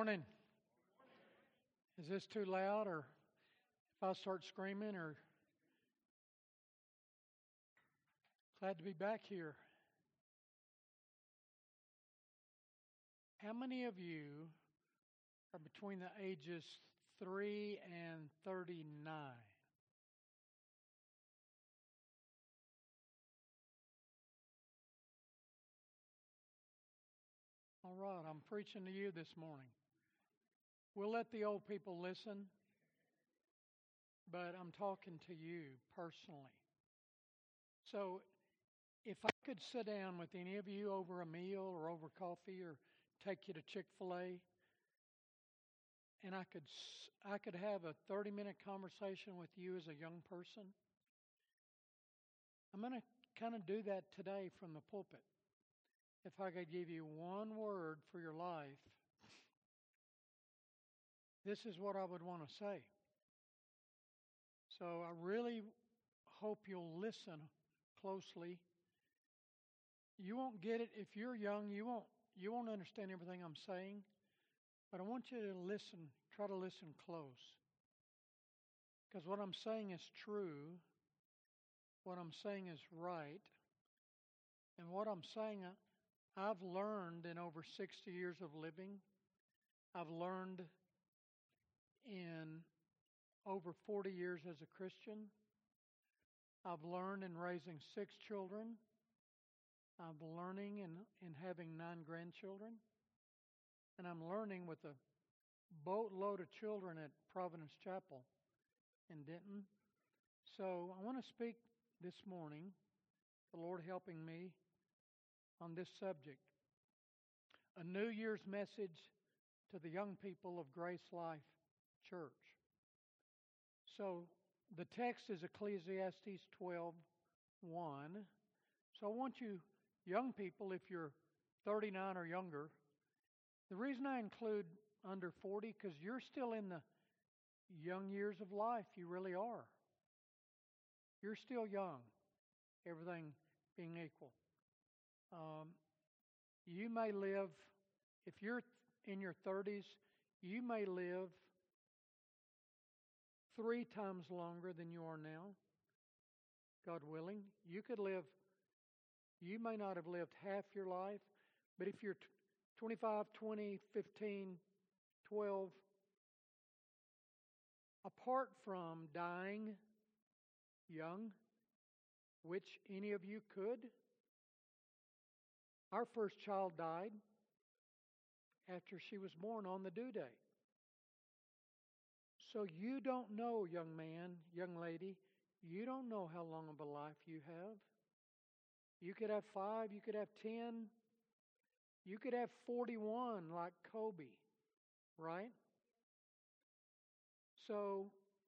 morning. Is this too loud, or if I start screaming, or glad to be back here? How many of you are between the ages 3 and 39? All right, I'm preaching to you this morning. We'll let the old people listen, but I'm talking to you personally. So, if I could sit down with any of you over a meal or over coffee or take you to Chick-fil-A, and I could have a 30-minute conversation with you as a young person, I'm going to kind of do that today from the pulpit. If I could give you one word for your life, this is what I would want to say. So I really hope you'll listen closely. You won't get it if you're young. You won't understand everything I'm saying. But I want you to listen. Try to listen close. Because what I'm saying is true. What I'm saying is right. And what I'm saying, I've learned in over 60 years of living. I've learned in over 40 years as a Christian. I've learned in raising 6 children. I'm learning in having 9 grandchildren. And I'm learning with a boatload of children at Providence Chapel in Denton. So I want to speak this morning, the Lord helping me, on this subject. A New Year's message to the young people of Grace Life Church. So the text is Ecclesiastes 12:1. So I want you, young people, if you're 39 or younger, the reason I include under 40, because you're still in the young years of life. You really are. You're still young, everything being equal. You may live, if you're in your 30s, you may live 3 times longer than you are now, God willing. You may not have lived half your life, but if you're 25, 20, 15, 12, apart from dying young, which any of you could, our first child died after she was born on the due date. So you don't know, young man, young lady, you don't know how long of a life you have. You could have 5, you could have 10, you could have 41 like Kobe, right? So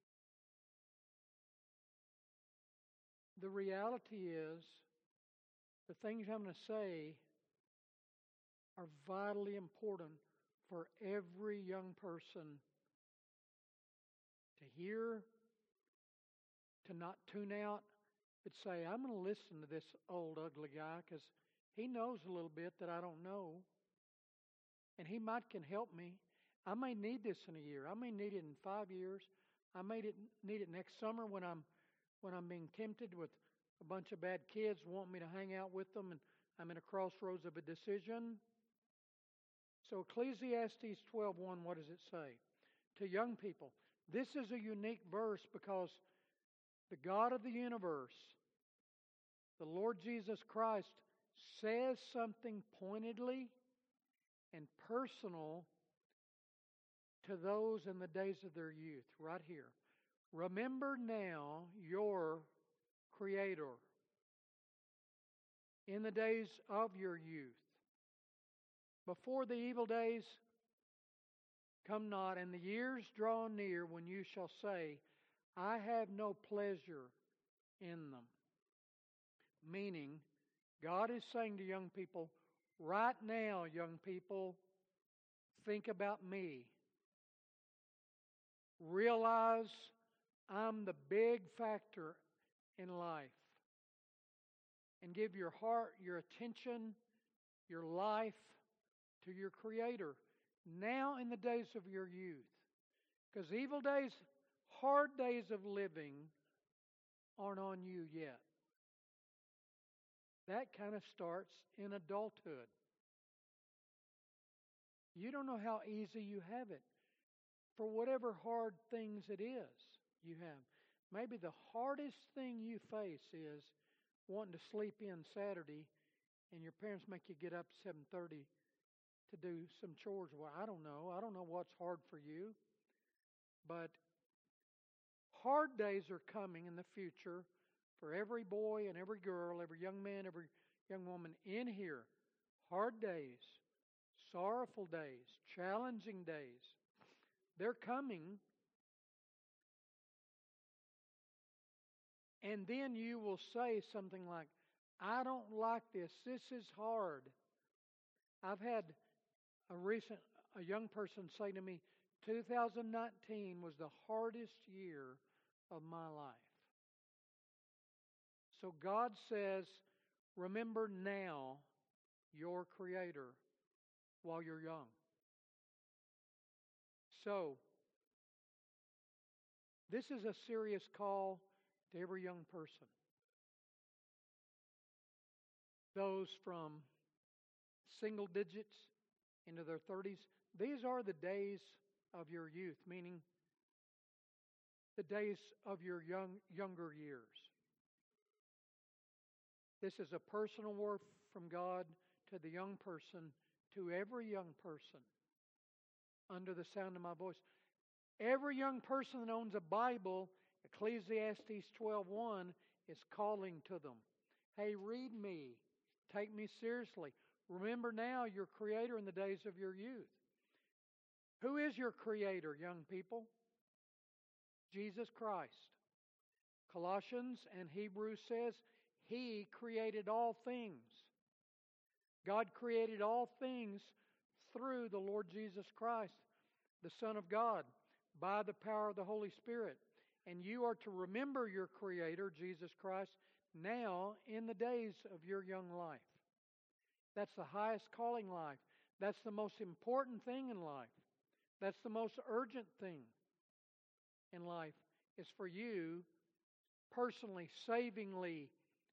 the reality is, the things I'm going to say are vitally important for every young person to hear, to not tune out, but say, I'm going to listen to this old ugly guy because he knows a little bit that I don't know, and he might can help me. I may need this in a year. I may need it in 5 years. I may need it next summer when I'm being tempted with a bunch of bad kids want me to hang out with them, and I'm in a crossroads of a decision. So Ecclesiastes 12:1, what does it say? To young people, this is a unique verse because the God of the universe, the Lord Jesus Christ, says something pointedly and personal to those in the days of their youth, right here. Remember now your Creator in the days of your youth, before the evil days come not, and the years draw near when you shall say, I have no pleasure in them. Meaning, God is saying to young people, right now, young people, think about me. Realize I'm the big factor in life. And give your heart, your attention, your life to your Creator. now in the days of your youth. Because evil days, hard days of living aren't on you yet. That kind of starts in adulthood. You don't know how easy you have it for whatever hard things it is you have. Maybe the hardest thing you face is wanting to sleep in Saturday and your parents make you get up 7:30 to do some chores. Well, I don't know. I don't know what's hard for you. But hard days are coming in the future for every boy and every girl, every young man, every young woman in here. Hard days, sorrowful days, challenging days. They're coming. And then you will say something like, I don't like this. This is hard. I've had a young person say to me, 2019 was the hardest year of my life. So God says, remember now your Creator while you're young. So, this is a serious call to every young person. Those from single digits into their 30s, these are the days of your youth, meaning the days of your younger years. This is a personal word from God to the young person, to every young person under the sound of my voice. Every young person that owns a Bible, Ecclesiastes 12:1, is calling to them. Hey, read me. Take me seriously. Remember now your Creator in the days of your youth. Who is your Creator, young people? Jesus Christ. Colossians and Hebrews says He created all things. God created all things through the Lord Jesus Christ, the Son of God, by the power of the Holy Spirit. And you are to remember your Creator, Jesus Christ, now in the days of your young life. That's the highest calling life. That's the most important thing in life. That's the most urgent thing in life, is for you personally, savingly,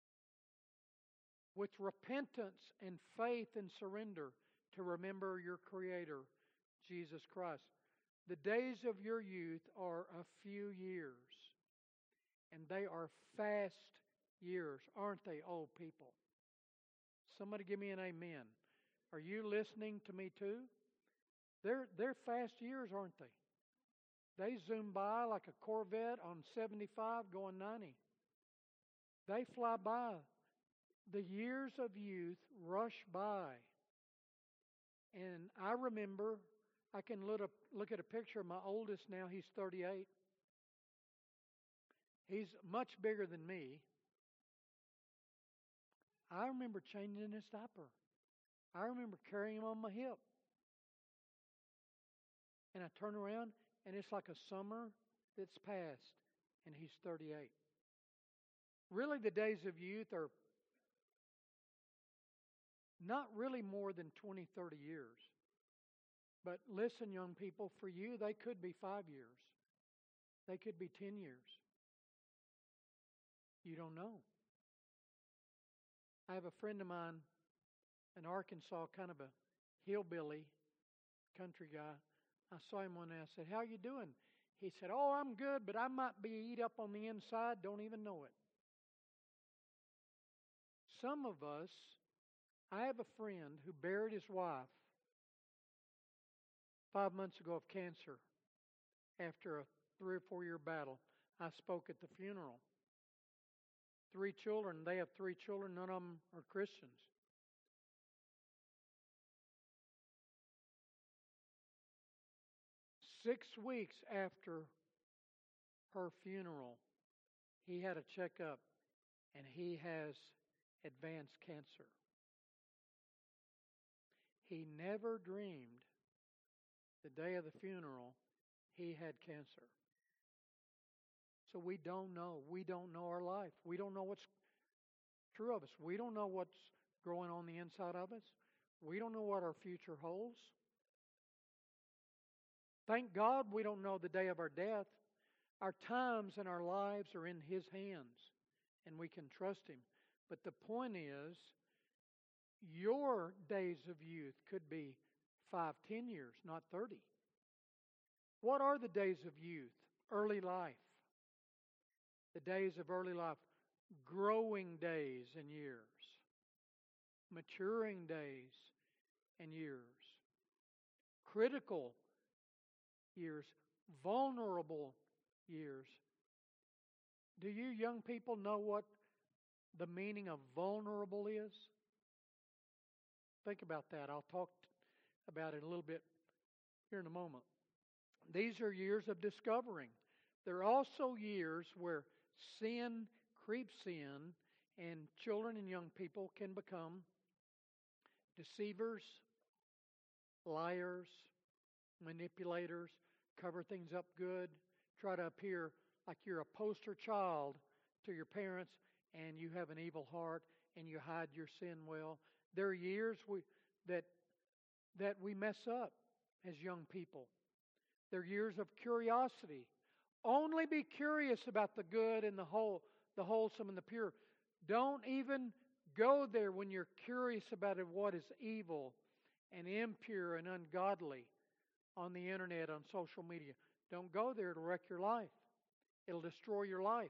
with repentance and faith and surrender, to remember your Creator, Jesus Christ. The days of your youth are a few years, and they are fast years, aren't they, old people? Somebody give me an amen. Are you listening to me too? They're fast years, aren't they? They zoom by like a Corvette on 75 going 90. They fly by. The years of youth rush by. And I remember, I can look at a picture of my oldest now. He's 38. He's much bigger than me. I remember changing his diaper. I remember carrying him on my hip. And I turn around, and it's like a summer that's passed, and he's 38. Really, the days of youth are not really more than 20, 30 years. But listen, young people, for you, they could be 5 years. They could be 10 years. You don't know. I have a friend of mine in Arkansas, kind of a hillbilly country guy. I saw him one day. I said, how you doing? He said, oh, I'm good, but I might be eat up on the inside, don't even know it. Some of us, I have a friend who buried his wife 5 months ago of cancer after a 3 or 4 year battle. I spoke at the funeral. 3 children. They have 3 children. None of them are Christians. Six weeks after her funeral, he had a checkup, and he has advanced cancer. He never dreamed the day of the funeral he had cancer. So we don't know. We don't know our life. We don't know what's true of us. We don't know what's growing on the inside of us. We don't know what our future holds. Thank God we don't know the day of our death. Our times and our lives are in His hands, and we can trust Him. But the point is, your days of youth could be 5, 10 years, not 30. What are the days of youth? Early life. The days of early life. Growing days and years. Maturing days and years. Critical years. Vulnerable years. Do you young people know what the meaning of vulnerable is? Think about that. I'll talk about it a little bit here in a moment. These are years of discovering. There are also years where sin creeps in and children and young people can become deceivers, liars, manipulators, cover things up good, try to appear like you're a poster child to your parents and you have an evil heart and you hide your sin well. There are years that we mess up as young people. There are years of curiosity. Only be curious about the good and the wholesome and the pure. Don't even go there when you're curious about what is evil and impure and ungodly on the internet, on social media. Don't go there. It'll wreck your life. It'll destroy your life.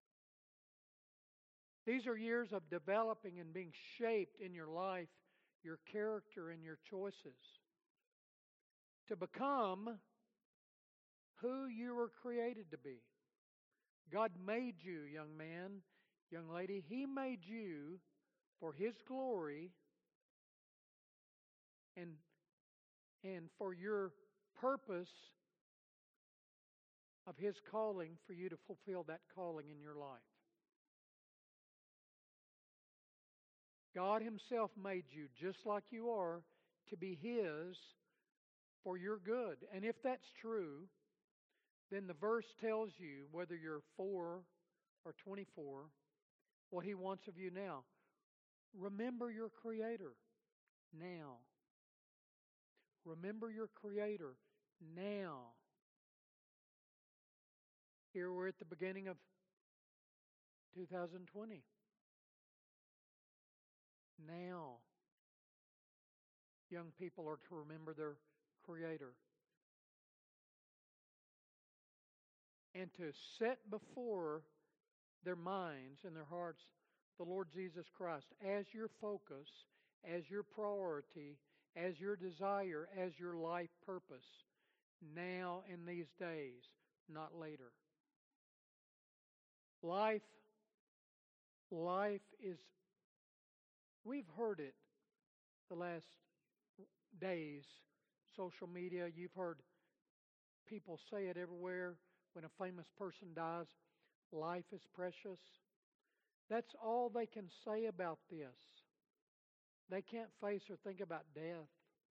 These are years of developing and being shaped in your life, your character and your choices, to become who you were created to be. God made you, young man, young lady. He made you for His glory and for your purpose of His calling, for you to fulfill that calling in your life. God Himself made you just like you are to be His for your good. And if that's true, then the verse tells you, whether you're 4 or 24, what He wants of you now. Remember your Creator now. Remember your Creator now. Here we're at the beginning of 2020. Now, young people are to remember their Creator. And to set before their minds and their hearts the Lord Jesus Christ as your focus, as your priority, as your desire, as your life purpose, now in these days, not later. Life is, we've heard it the last days, social media, you've heard people say it everywhere. When a famous person dies, life is precious. That's all they can say about this. They can't face or think about death.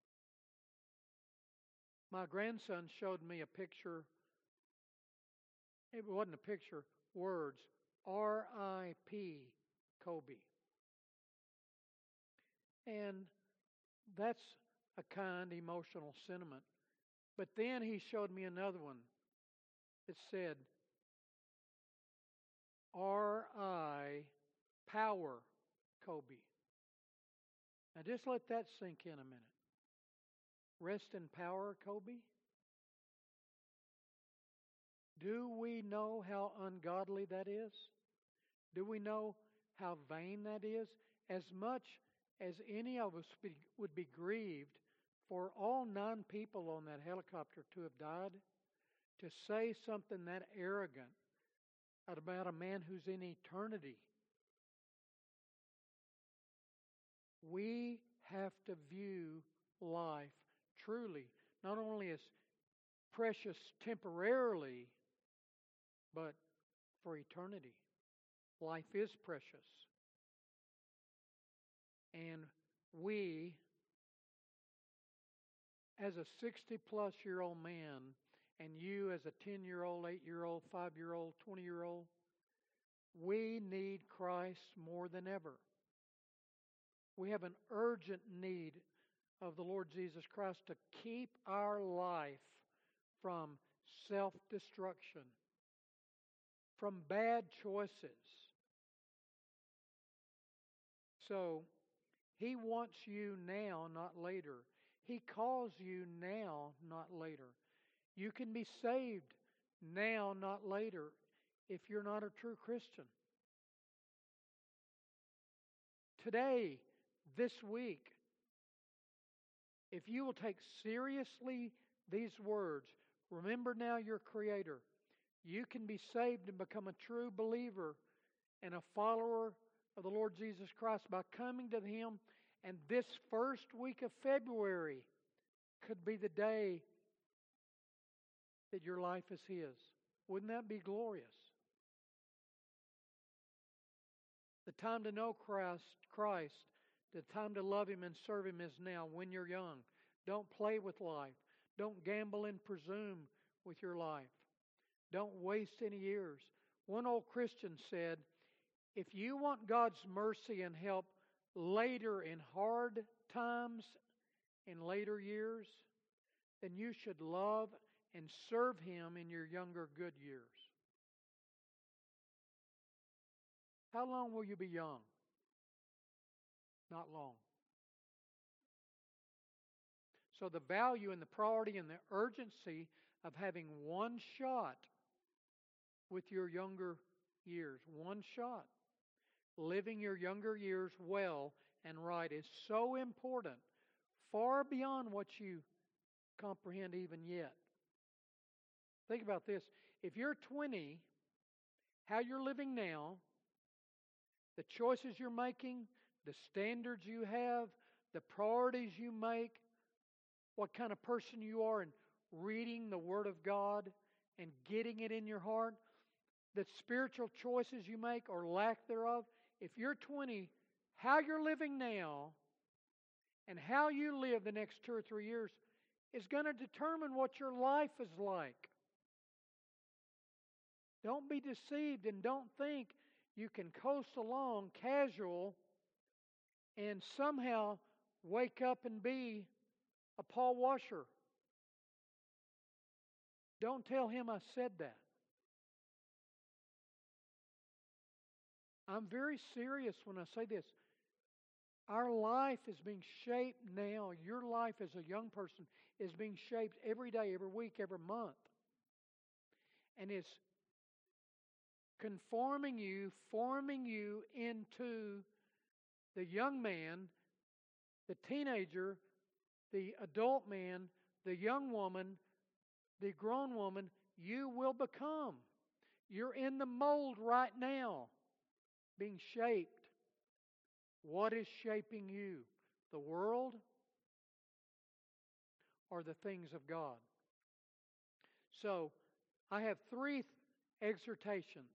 My grandson showed me a picture. It wasn't a picture, words. R.I.P. Kobe. And that's a kind, emotional sentiment. But then he showed me another one. It said, R.I. Power Kobe. Now just let that sink in a minute. Rest in power, Kobe? Do we know how ungodly that is? Do we know how vain that is? As much as any of us would be grieved for all 9 people on that helicopter to have died, to say something that arrogant about a man who's in eternity. We have to view life truly, not only as precious temporarily, but for eternity. Life is precious. And we, as a 60-plus-year-old man, and you as a 10-year-old, 8-year-old, 5-year-old, 20-year-old, we need Christ more than ever. We have an urgent need of the Lord Jesus Christ to keep our life from self-destruction, from bad choices. So, He wants you now, not later. He calls you now, not later. You can be saved now, not later, if you're not a true Christian. Today, this week, if you will take seriously these words, remember now your Creator, you can be saved and become a true believer and a follower of the Lord Jesus Christ by coming to Him. And this first week of February could be the day that your life is His. Wouldn't that be glorious? The time to know Christ, the time to love Him and serve Him is now when you're young. Don't play with life. Don't gamble and presume with your life. Don't waste any years. One old Christian said, if you want God's mercy and help later in hard times, in later years, then you should love and serve Him in your younger good years. How long will you be young? Not long. So the value and the priority and the urgency of having one shot with your younger years, one shot, living your younger years well and right is so important, far beyond what you comprehend even yet. Think about this. If you're 20, how you're living now, the choices you're making, the standards you have, the priorities you make, what kind of person you are in reading the Word of God and getting it in your heart, the spiritual choices you make or lack thereof, if you're 20, how you're living now and how you live the next 2 or 3 years is going to determine what your life is like. Don't be deceived and don't think you can coast along casual and somehow wake up and be a Paul Washer. Don't tell him I said that. I'm very serious when I say this. Our life is being shaped now. Your life as a young person is being shaped every day, every week, every month. And it's conforming you, forming you into the young man, the teenager, the adult man, the young woman, the grown woman you will become. You're in the mold right now, being shaped. What is shaping you? The world or the things of God? So, I have 3 exhortations.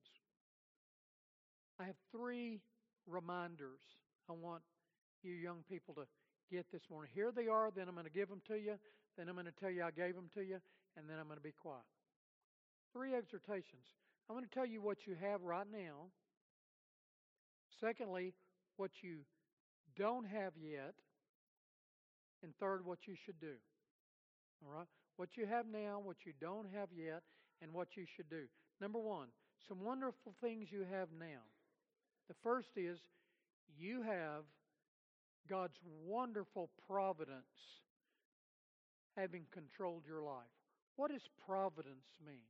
I have 3 reminders I want you young people to get this morning. Here they are, then I'm going to give them to you, then I'm going to tell you I gave them to you, and then I'm going to be quiet. 3 exhortations. I'm going to tell you what you have right now. Secondly, what you don't have yet. And third, what you should do. All right? What you have now, what you don't have yet, and what you should do. Number 1, some wonderful things you have now. The first is you have God's wonderful providence having controlled your life. What does providence mean?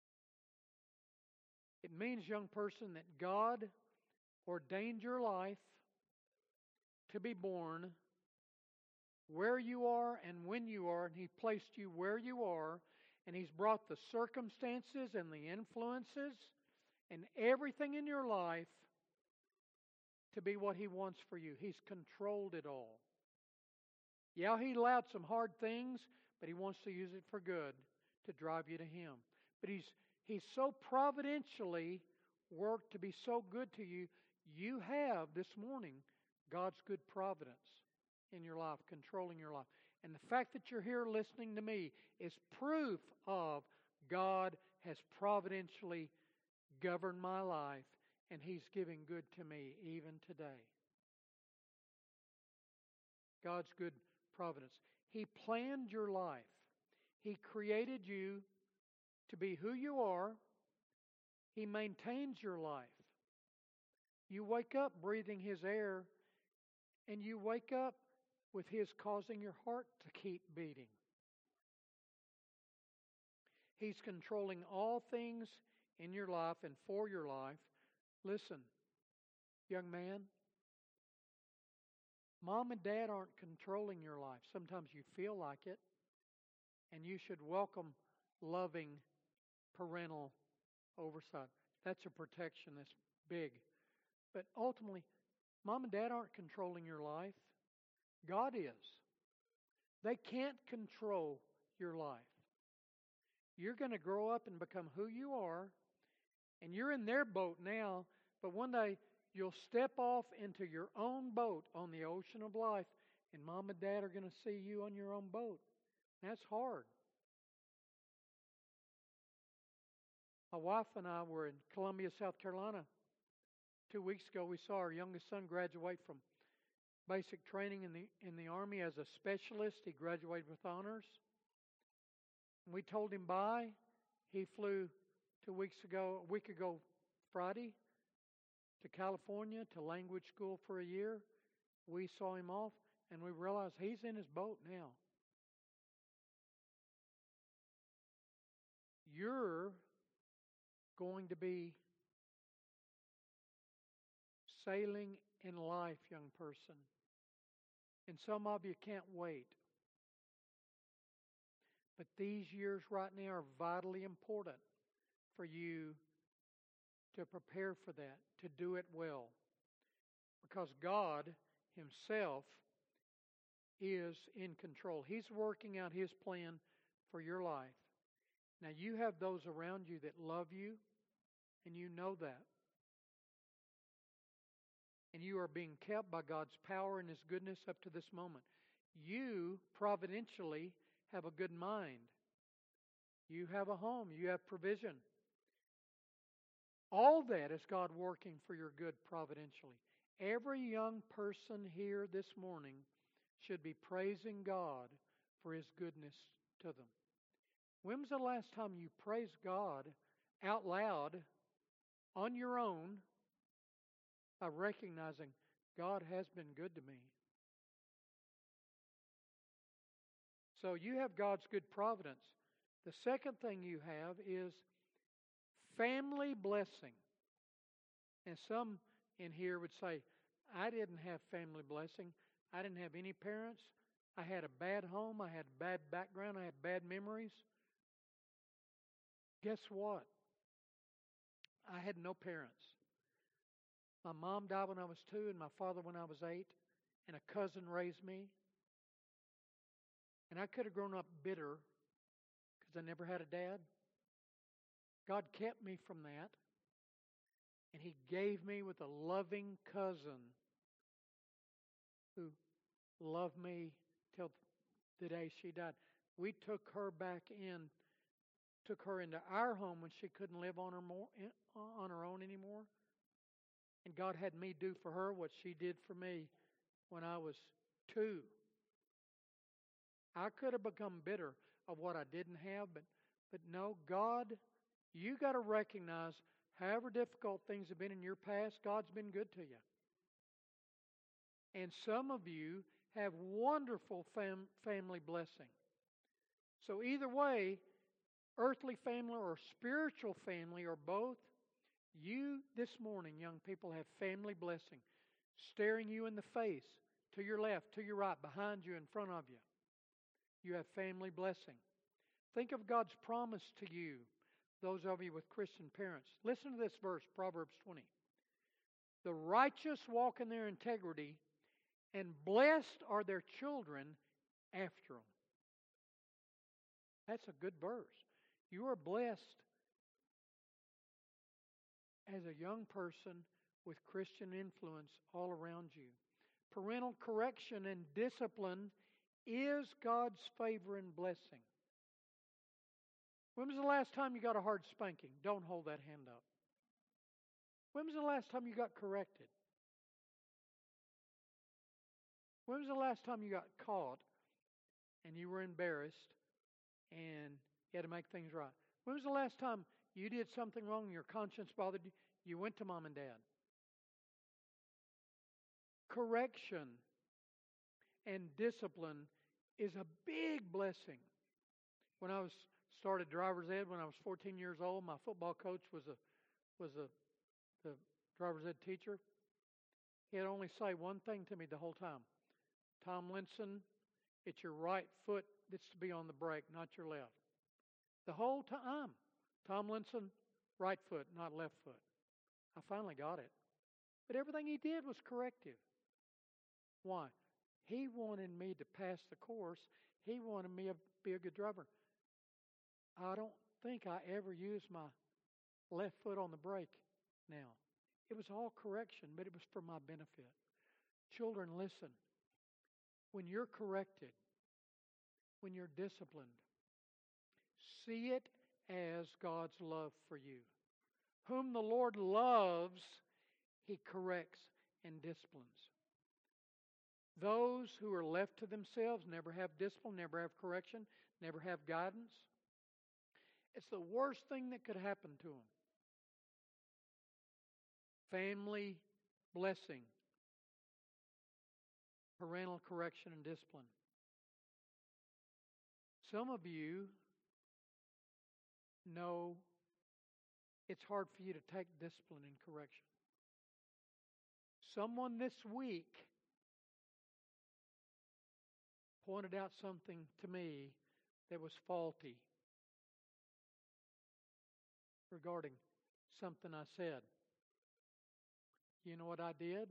It means, young person, that God ordained your life to be born where you are and when you are, and He placed you where you are, and He's brought the circumstances and the influences and everything in your life to be what He wants for you. He's controlled it all. Yeah, He allowed some hard things, but He wants to use it for good to drive you to Him. But He's so providentially worked to be so good to you. You have this morning God's good providence in your life, controlling your life. And the fact that you're here listening to me is proof of God has providentially governed my life, and He's giving good to me even today. God's good providence. He planned your life. He created you to be who you are. He maintains your life. You wake up breathing His air, and you wake up with His causing your heart to keep beating. He's controlling all things in your life and for your life. Listen, young man, Mom and Dad aren't controlling your life. Sometimes you feel like it, and you should welcome loving parental oversight. That's a protection that's big. But ultimately, Mom and Dad aren't controlling your life. God is. They can't control your life. You're going to grow up and become who you are, and you're in their boat now, but one day you'll step off into your own boat on the ocean of life, and Mom and Dad are going to see you on your own boat. That's hard. My wife and I were in Columbia, South Carolina. 2 weeks ago, we saw our youngest son graduate from basic training in the Army as a specialist. He graduated with honors. We told him bye. He flew a week ago Friday, to California to language school for a year. We saw him off, and we realized he's in his boat now. You're going to be sailing in life, young person. And some of you can't wait. But these years right now are vitally important for you to prepare for that, to do it well. Because God Himself is in control. He's working out His plan for your life. Now, you have those around you that love you, and you know that. And you are being kept by God's power and His goodness up to this moment. You providentially have a good mind. You have a home. You have provision. All that is God working for your good providentially. Every young person here this morning should be praising God for His goodness to them. When was the last time you praised God out loud on your own by recognizing God has been good to me? So you have God's good providence. The second thing you have is family blessing. And some in here would say, I didn't have family blessing. I didn't have any parents. I had a bad home. I had a bad background. I had bad memories. Guess what? I had no parents. My mom died when I was 2 and my father when I was 8, and a cousin raised me. And I could have grown up bitter because I never had a dad. God kept me from that. And He gave me with a loving cousin who loved me till the day she died. We took her into our home when she couldn't live on her own anymore. And God had me do for her what she did for me when I was 2. I could have become bitter of what I didn't have, but no, God, you got to recognize however difficult things have been in your past, God's been good to you. And some of you have wonderful family blessing. So either way, earthly family or spiritual family or both, you this morning, young people, have family blessing staring you in the face, to your left, to your right, behind you, in front of you. You have family blessing. Think of God's promise to you, those of you with Christian parents. Listen to this verse, Proverbs 20. The righteous walk in their integrity, and blessed are their children after them. That's a good verse. You are blessed as a young person with Christian influence all around you. Parental correction and discipline is God's favor and blessing. When was the last time you got a hard spanking? Don't hold that hand up. When was the last time you got corrected? When was the last time you got caught and you were embarrassed and you had to make things right. When was the last time you did something wrong and your conscience bothered you? You went to mom and dad. Correction and discipline is a big blessing. When I started driver's ed when I was 14 years old, my football coach was the driver's ed teacher. He had only say one thing to me the whole time. Tomlinson, it's your right foot that's to be on the brake, not your left. The whole time. Tomlinson, right foot, not left foot. I finally got it. But everything he did was corrective. Why? He wanted me to pass the course. He wanted me to be a good driver. I don't think I ever used my left foot on the brake now. It was all correction, but it was for my benefit. Children, listen. When you're corrected, when you're disciplined, see it as God's love for you. Whom the Lord loves, He corrects and disciplines. Those who are left to themselves never have discipline, never have correction, never have guidance. It's the worst thing that could happen to them. Family blessing, parental correction and discipline. Some of you know it's hard for you to take discipline and correction. Someone this week pointed out something to me that was faulty regarding something I said. You know what I did?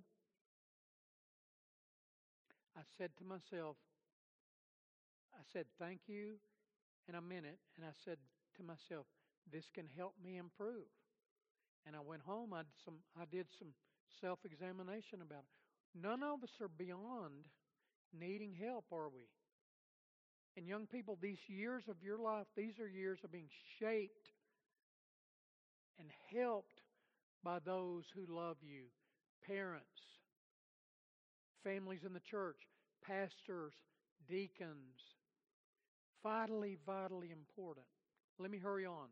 I said to myself, I said, thank you, and I meant it. And I said to myself, this can help me improve. And I went home, I did some self-examination about it. None of us are beyond needing help, are we? And young people, these years of your life, these are years of being shaped and helped by those who love you. Parents, families in the church, pastors, deacons. Vitally, vitally important. Let me hurry on.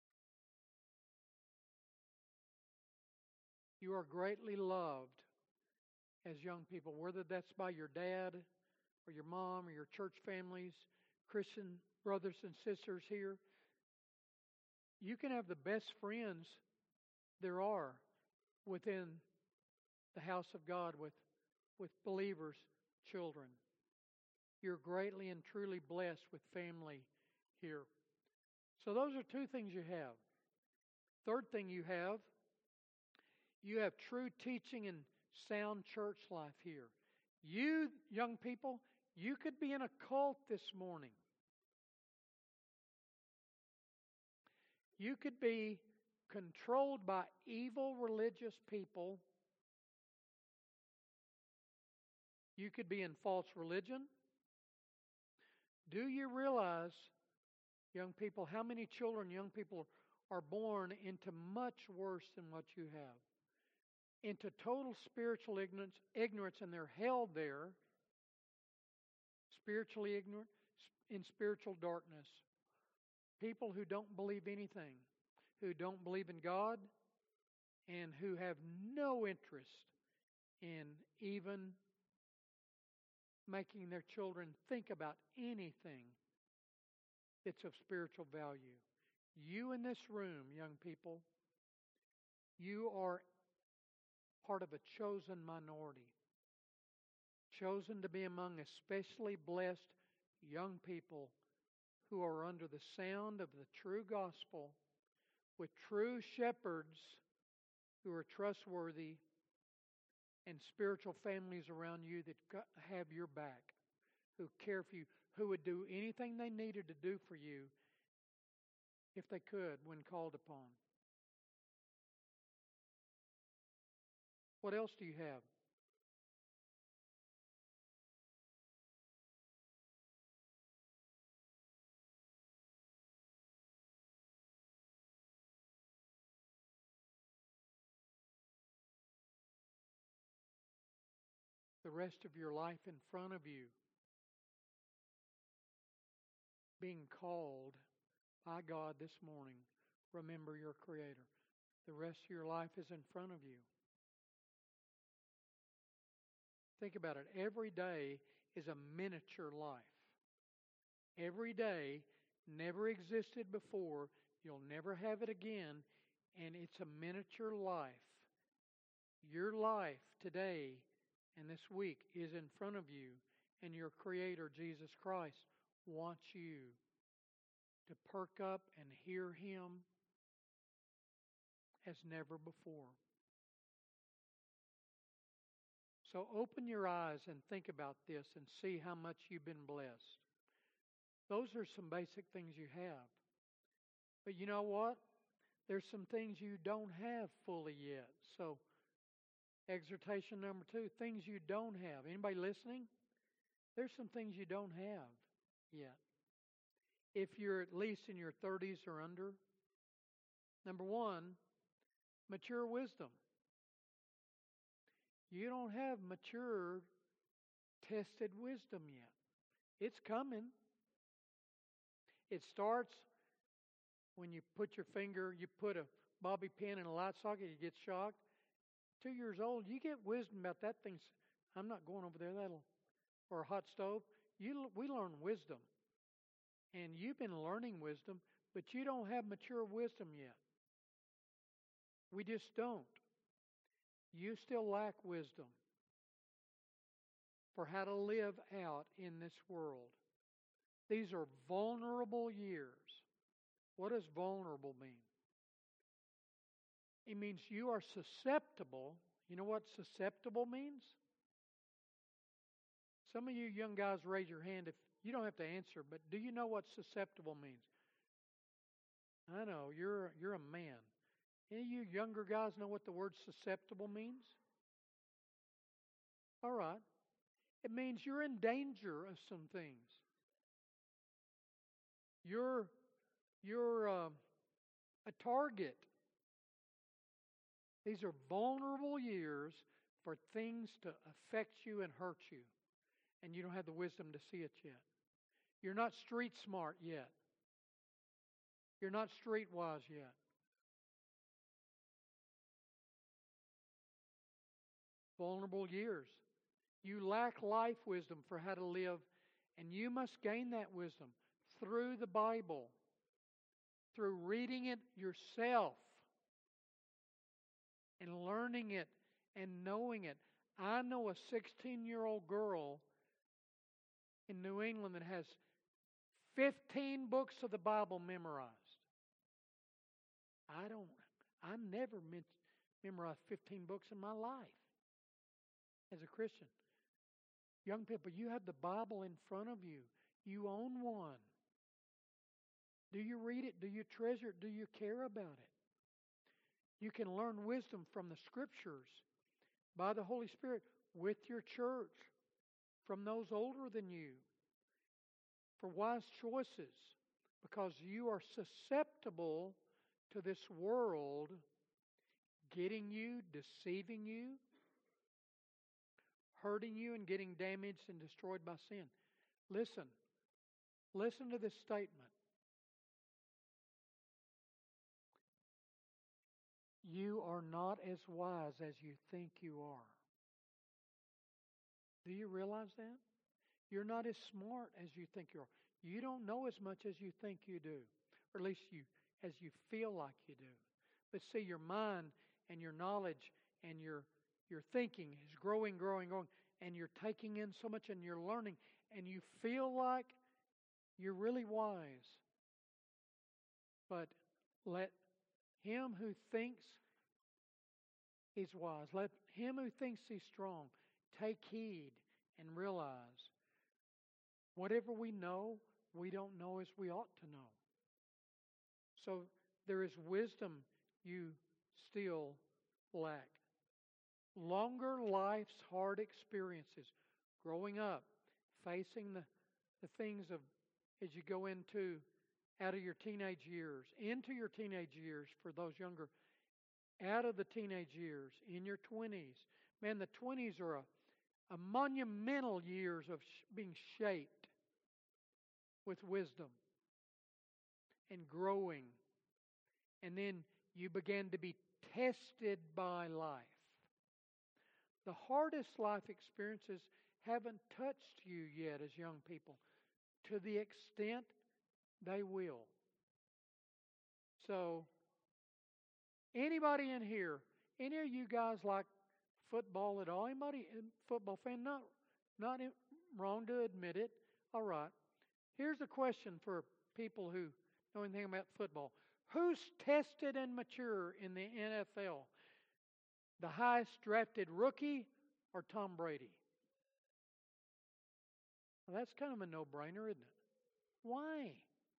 You are greatly loved as young people, whether that's by your dad or your mom or your church families, Christian brothers and sisters here. You can have the best friends there are within the house of God with believers, children. You're greatly and truly blessed with family here. So those are two things you have. Third thing you have true teaching and sound church life here. You, young people, you could be in a cult this morning. You could be controlled by evil religious people. You could be in false religion. Do you realize, young people, how many children, young people, are born into much worse than what you have? Into total spiritual ignorance, and they're held there, spiritually ignorant, in spiritual darkness. People who don't believe anything, who don't believe in God, and who have no interest in even making their children think about anything that's of spiritual value. You in this room, young people, you are part of a chosen minority, chosen to be among especially blessed young people who are under the sound of the true gospel, with true shepherds who are trustworthy, and spiritual families around you that have your back, who care for you, who would do anything they needed to do for you if they could when called upon. What else do you have? The rest of your life in front of you. being called by God this morning, remember your Creator. The rest of your life is in front of you. Think about it. Every day is a miniature life. Every day never existed before. You'll never have it again. And it's a miniature life. Your life today and this week is in front of you. And your Creator, Jesus Christ, wants you to perk up and hear Him as never before. So open your eyes and think about this and see how much you've been blessed. Those are some basic things you have. But you know what? There's some things you don't have fully yet. So, exhortation number 2, things you don't have. Anybody listening? There's some things you don't have yet. If you're at least in your 30s or under. Number 1, mature wisdom. You don't have mature, tested wisdom yet. It's coming. It starts when you put your finger, you put a bobby pin in a light socket, you get shocked. 2 years old, you get wisdom about that thing. I'm not going over there, or a hot stove. We learn wisdom. And you've been learning wisdom, but you don't have mature wisdom yet. We just don't. You still lack wisdom for how to live out in this world. These are vulnerable years. What does vulnerable mean? It means you are susceptible. You know what susceptible means? Some of you young guys raise your hand. If you don't have to answer, but do you know what susceptible means? I know, you're a man. Any of you younger guys know what the word susceptible means? All right. It means you're in danger of some things. You're a target. These are vulnerable years for things to affect you and hurt you. And you don't have the wisdom to see it yet. You're not street smart yet. You're not streetwise yet. Vulnerable years. You lack life wisdom for how to live, and you must gain that wisdom through the Bible, through reading it yourself, and learning it and knowing it. I know a 16-year-old girl in New England that has 15 books of the Bible memorized. I never memorized 15 books in my life as a Christian. Young people, you have the Bible in front of you. You own one. Do you read it? Do you treasure it? Do you care about it? You can learn wisdom from the Scriptures by the Holy Spirit with your church, from those older than you, for wise choices, because you are susceptible to this world getting you, deceiving you, hurting you, and getting damaged and destroyed by sin. Listen to this statement. You are not as wise as you think you are. Do you realize that? You're not as smart as you think you are. You don't know as much as you think you do, or at least as you feel like you do. But see, your mind and your knowledge and your thinking is growing, and you're taking in so much and you're learning, and you feel like you're really wise. But let him who thinks he's wise, let him who thinks he's strong, take heed and realize whatever we know, we don't know as we ought to know. So there is wisdom you still lack. Longer life's hard experiences, growing up, facing the things of as you go out of your teenage years, into your teenage years for those younger, out of the teenage years, in your 20s. Man, the 20s are a monumental years of being shaped with wisdom. and growing. And then you began to be tested by life. The hardest life experiences haven't touched you yet as young people, to the extent they will. So, anybody in here, any of you guys like football at all? Anybody a football fan? Not wrong to admit it. All right. Here's a question for people who know anything about football. Who's tested and mature in the NFL? The highest drafted rookie or Tom Brady? Well, that's kind of a no-brainer, isn't it? Why?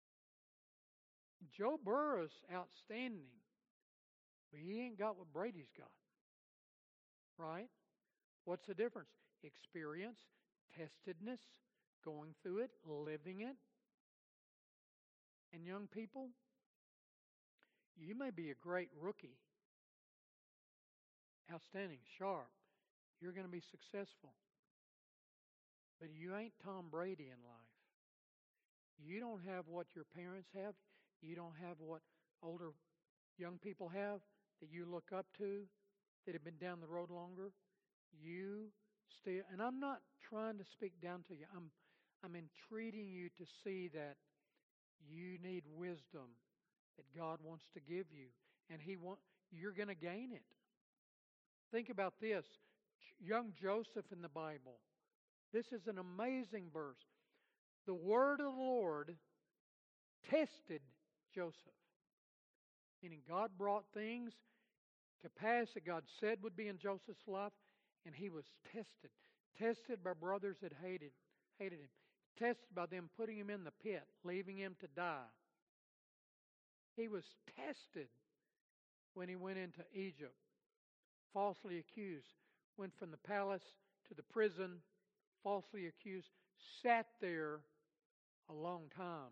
Joe Burrow's outstanding, but he ain't got what Brady's got. Right? What's the difference? Experience, testedness, going through it, living it. And young people, you may be a great rookie, outstanding, sharp. You're going to be successful. But you ain't Tom Brady in life. You don't have what your parents have. You don't have what older young people have that you look up to, that have been down the road longer. You still, and I'm not trying to speak down to you. I'm entreating you to see that you need wisdom that God wants to give you, and you're going to gain it. Think about this. Young Joseph in the Bible. This is an amazing verse. The word of the Lord tested Joseph. Meaning God brought things to pass that God said would be in Joseph's life, and he was tested. Tested by brothers that hated him. Tested by them putting him in the pit, leaving him to die. He was tested when he went into Egypt, falsely accused. Went from the palace to the prison, falsely accused. Sat there a long time.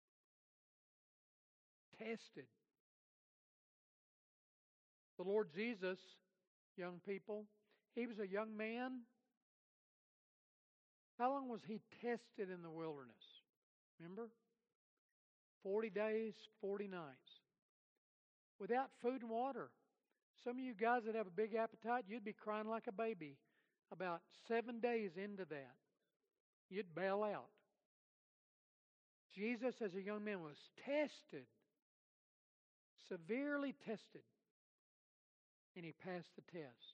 Tested. The Lord Jesus, young people, he was a young man. How long was he tested in the wilderness? Remember? 40 days, 40 nights. Without food and water. Some of you guys that have a big appetite, you'd be crying like a baby. About 7 days into that, you'd bail out. Jesus, as a young man, was tested. Severely tested. And he passed the test.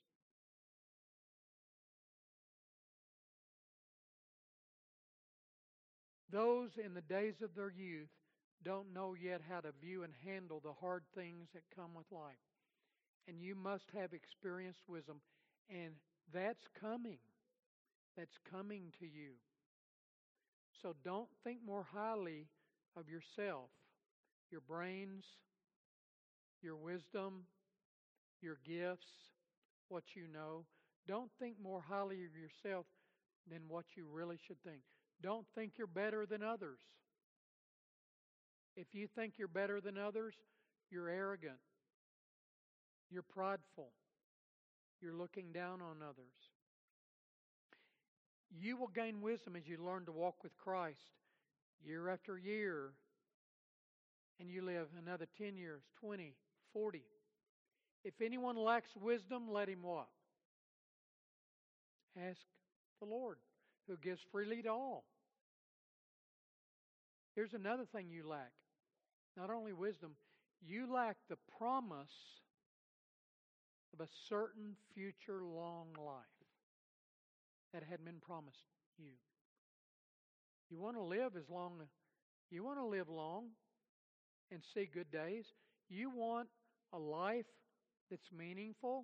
Those in the days of their youth don't know yet how to view and handle the hard things that come with life. And you must have experienced wisdom. And that's coming. That's coming to you. So don't think more highly of yourself, your brains, your wisdom, your gifts, what you know. Don't think more highly of yourself than what you really should think. Don't think you're better than others. If you think you're better than others, you're arrogant. You're prideful. You're looking down on others. You will gain wisdom as you learn to walk with Christ year after year. And you live another 10 years, 20, 40. If anyone lacks wisdom, let him what? Ask the Lord, who gives freely to all. Here's another thing you lack. Not only wisdom, you lack the promise of a certain future long life that had been promised you. You want to live you want to live long and see good days. You want a life that's meaningful.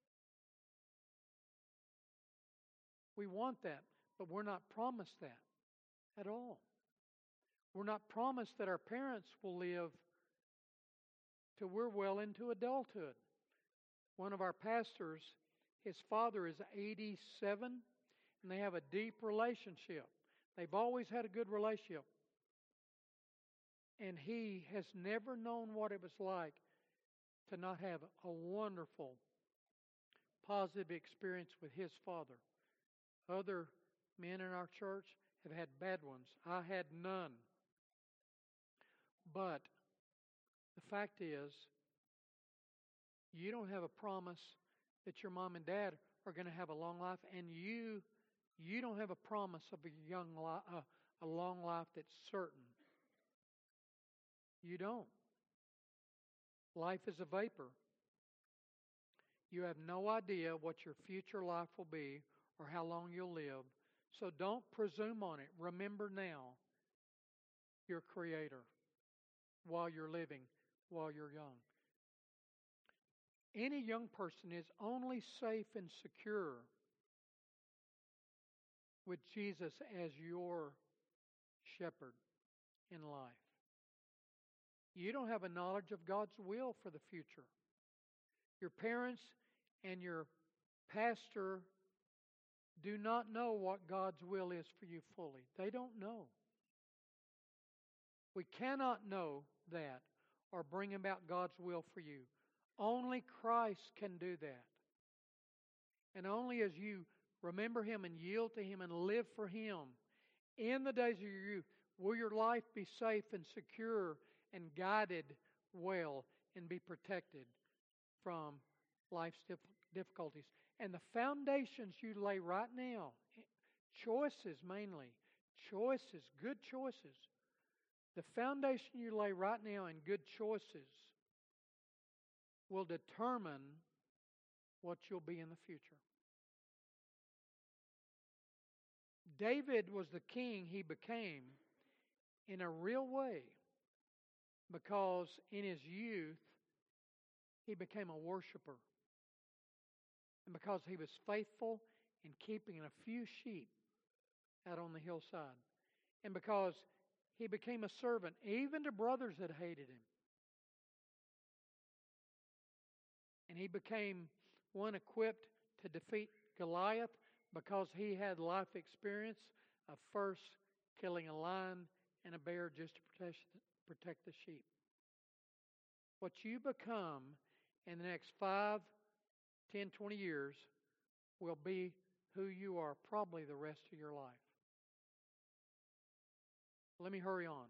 We want that, but we're not promised that at all. We're not promised that our parents will live till we're well into adulthood. One of our pastors, his father is 87, and they have a deep relationship. They've always had a good relationship. And he has never known what it was like to not have a wonderful, positive experience with his father. Other men in our church have had bad ones. I had none. But fact is, you don't have a promise that your mom and dad are going to have a long life, and you don't have a promise of a long life that's certain. You don't. Life is a vapor. You have no idea what your future life will be or how long you'll live. So don't presume on it. Remember now your Creator while you're living, while you're young. Any young person is only safe and secure with Jesus as your shepherd in life. You don't have a knowledge of God's will for the future. Your parents and your pastor do not know what God's will is for you fully. They don't know. We cannot know that or bring about God's will for you. Only Christ can do that. And only as you remember Him and yield to Him and live for Him in the days of your youth will your life be safe and secure and guided well and be protected from life's difficulties. And the foundations you lay right now, choices mainly, choices, good choices. The foundation you lay right now in good choices will determine what you'll be in the future. David was the king he became in a real way because in his youth he became a worshiper. And because he was faithful in keeping a few sheep out on the hillside. And because he became a servant even to brothers that hated him. And he became one equipped to defeat Goliath because he had life experience of first killing a lion and a bear just to protect the sheep. What you become in the next 5, 10, 20 years will be who you are probably the rest of your life. Let me hurry on.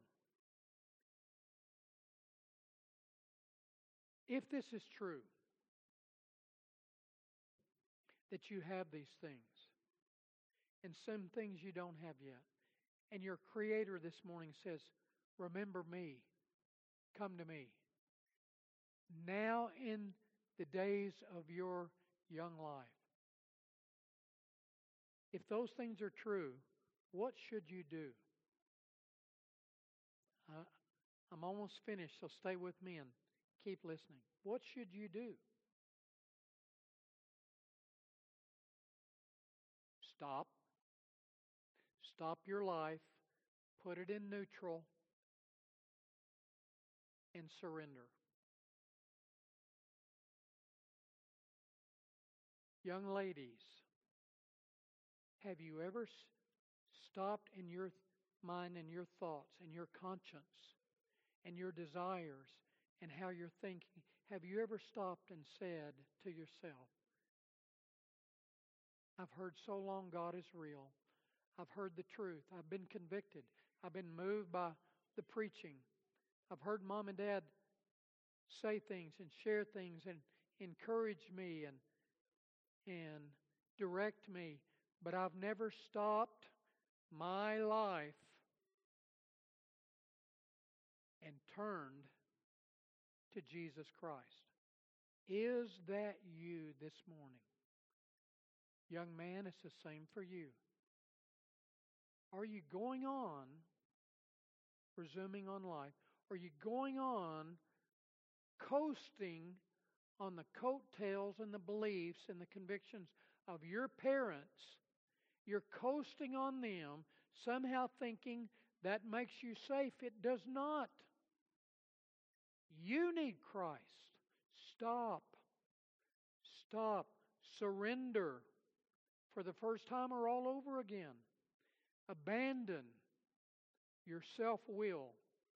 If this is true, that you have these things, and some things you don't have yet, and your Creator this morning says, remember me, come to me. Now in the days of your young life. If those things are true, what should you do? I'm almost finished, so stay with me and keep listening. What should you do? Stop. Stop your life. Put it in neutral. And surrender. Young ladies, have you ever stopped in your mind and your thoughts and your conscience and your desires and how you're thinking? Have you ever stopped and said to yourself, I've heard so long God is real. I've heard the truth. I've been convicted. I've been moved by the preaching. I've heard Mom and Dad say things and share things and encourage me and direct me, but I've never stopped my life and turned to Jesus Christ. Is that you this morning? Young man, it's the same for you. Are you going on presuming on life? Are you going on coasting on the coattails and the beliefs and the convictions of your parents? You're coasting on them, somehow thinking that makes you safe. It does not. You need Christ. Stop. Stop. Surrender for the first time or all over again. Abandon your self-will.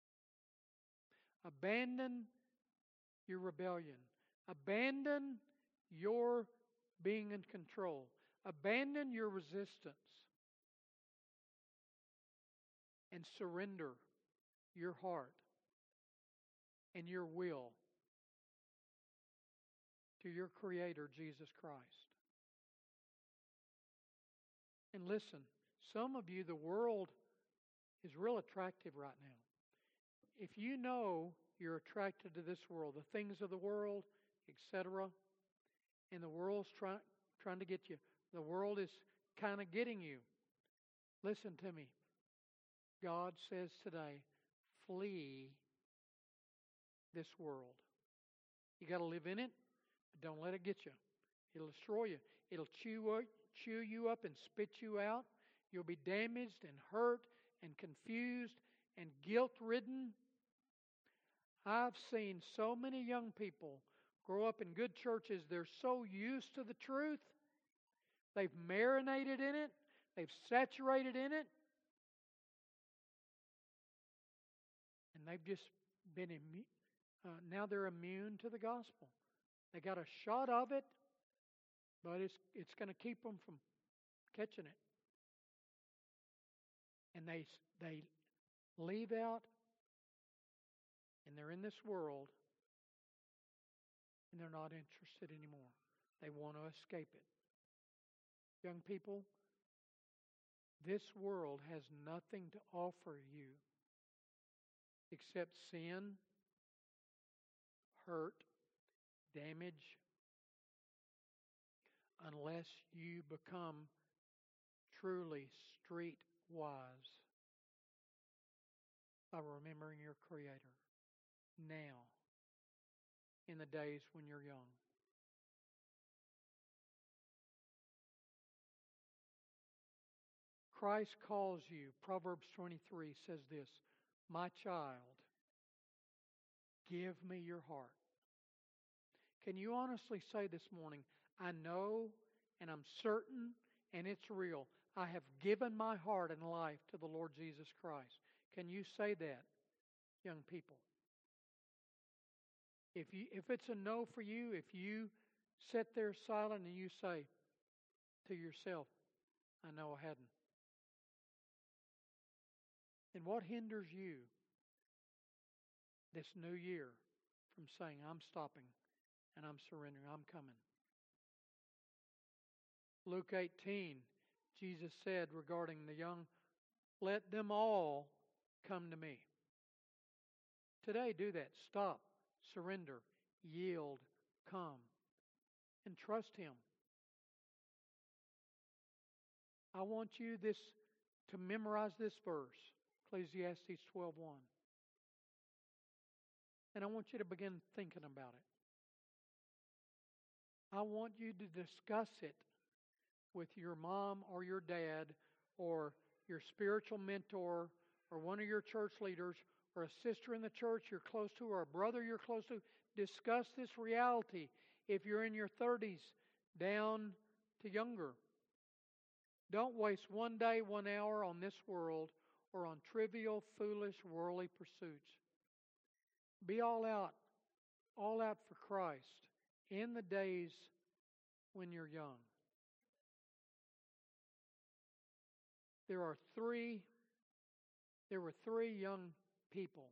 Abandon your rebellion. Abandon your being in control. Abandon your resistance. And surrender your heart and your will to your Creator, Jesus Christ. And listen, some of you, the world is real attractive right now. If you know you're attracted to this world, the things of the world, etc., and the world's trying to get you, the world is kind of getting you. Listen to me. God says today, flee this world. You got to live in it, but don't let it get you. It'll destroy you. It'll chew you up and spit you out. You'll be damaged and hurt and confused and guilt-ridden. I've seen so many young people grow up in good churches. They're so used to the truth. They've marinated in it. They've saturated in it. And they've just been now they're immune to the gospel. They got a shot of it, but it's going to keep them from catching it. And they leave out, and they're in this world, and they're not interested anymore. They want to escape it. Young people, this world has nothing to offer you except sin, hurt, damage, unless you become truly street wise by remembering your Creator now, in the days when you're young. Christ calls you. Proverbs 23 says this, "My child, give me your heart." Can you honestly say this morning, I know and I'm certain and it's real. I have given my heart and life to the Lord Jesus Christ. Can you say that, young people? If it's a no for you, if you sit there silent and you say to yourself, I know I hadn't. And what hinders you this new year from saying, I'm stopping and I'm surrendering, I'm coming? Luke 18, Jesus said regarding the young, let them all come to me. Today, do that. Stop, surrender, yield, come, and trust Him. I want you to memorize this verse, Ecclesiastes 12:1. And I want you to begin thinking about it. I want you to discuss it with your mom or your dad or your spiritual mentor or one of your church leaders or a sister in the church you're close to or a brother you're close to. Discuss this reality if you're in your 30s down to younger. Don't waste one day, 1 hour on this world or on trivial, foolish, worldly pursuits. Be all out for Christ in the days when you're young. There were three young people.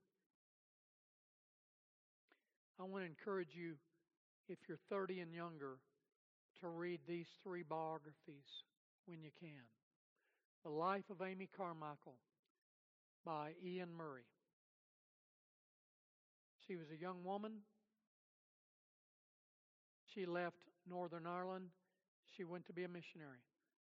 I want to encourage you, if you're 30 and younger, to read these 3 biographies when you can. The Life of Amy Carmichael by Ian Murray. She was a young woman. She left Northern Ireland. She went to be a missionary.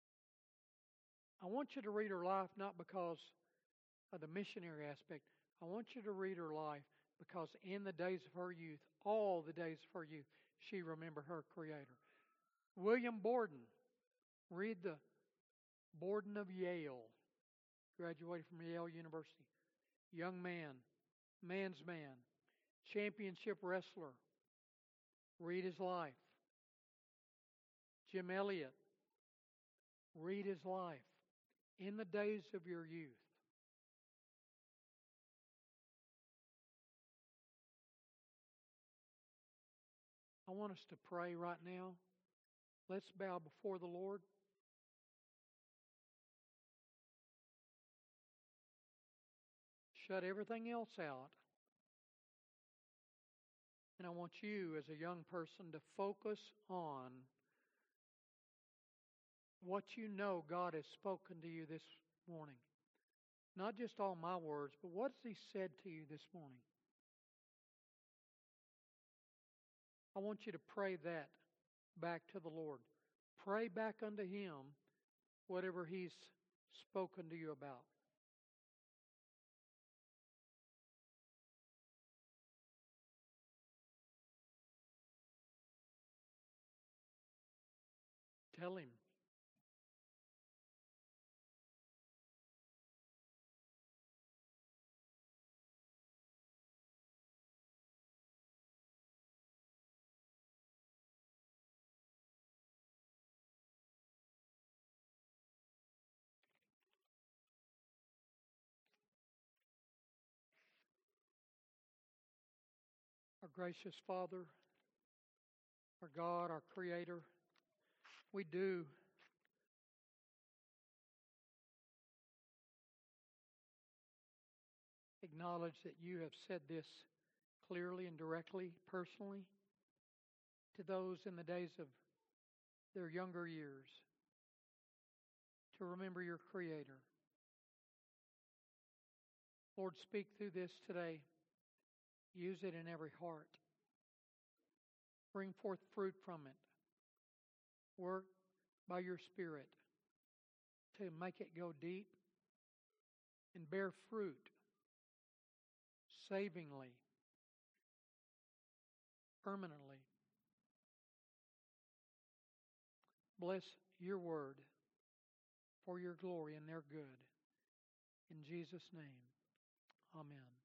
I want you to read her life not because of the missionary aspect. I want you to read her life because in the days of her youth, all the days of her youth, she remembered her Creator. William Borden. Read the Borden of Yale. Graduated from Yale University. Young man. Man's man. Championship wrestler. Read his life. Jim Elliot. Read his life. In the days of your youth. I want us to pray right now. Let's bow before the Lord. Shut everything else out. And I want you as a young person to focus on what you know God has spoken to you this morning. Not just all my words, but what has He said to you this morning? I want you to pray that back to the Lord. Pray back unto Him whatever He's spoken to you about. Tell Him. Our gracious Father, our God, our Creator, we do acknowledge that you have said this clearly and directly, personally, to those in the days of their younger years, to remember your Creator. Lord, speak through this today. Use it in every heart. Bring forth fruit from it. Work by your Spirit to make it go deep and bear fruit savingly, permanently. Bless your word for your glory and their good. In Jesus' name, amen.